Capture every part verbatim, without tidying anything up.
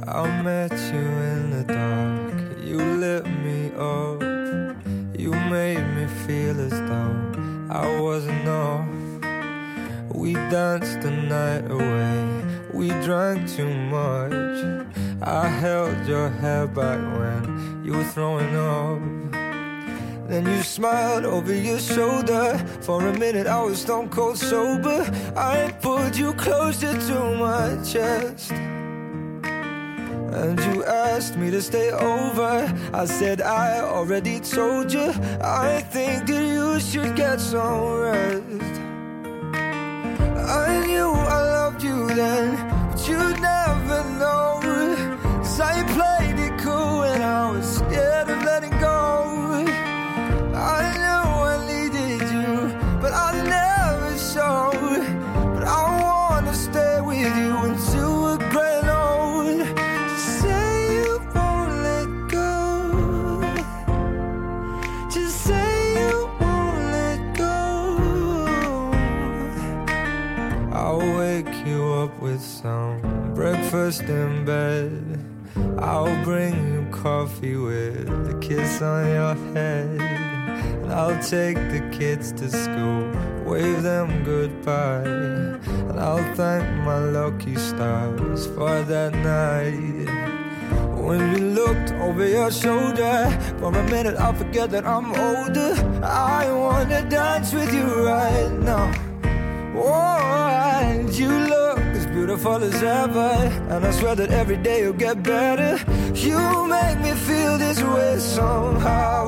I met you in the dark, you lit me up. You made me feel as though I wasn't enough. We danced the night away, we drank too much. I held your hair back when you were throwing up. Then you smiled over your shoulder. For a minute I was stone cold sober. I pulled you closer to my chest, and you asked me to stay over. I said I already told you, I think that you should get some rest. I knew I loved you then, but you'd never know. 'Cause I played it cool and I was scared of letting go. I knew I needed you, but I never showed. But I wanna stay with you until we're grown old. Just say you won't let go. Just say you won't let go. I'll wake you up with some breakfast in bed. I'll bring you coffee with a kiss on your head. And I'll take the kids to school, wave them goodbye. And I'll thank my lucky stars for that night. When you looked over your shoulder, for a minute I forget that I'm older. I wanna dance with you right now. Oh, and you look as beautiful as ever, and I swear that every day you'll get better. You make me feel this way somehow.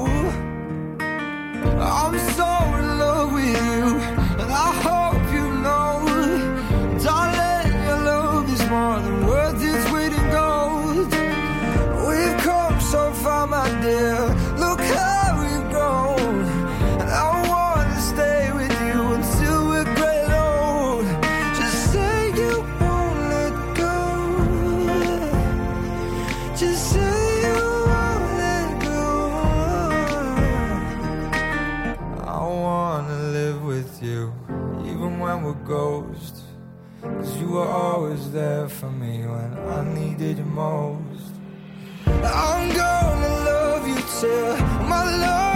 I'm so in love with you, and I hope you know, darling, your love is more than worth its weight in gold. We've come so far, my dear, look how we've grown. And I wanna stay with you until we're great old. Just say you won't let go. Just say you won't let go. I wanna live with you, even when we're ghosts. 'Cause you were always there for me when I needed you most. I'm gonna love you till my love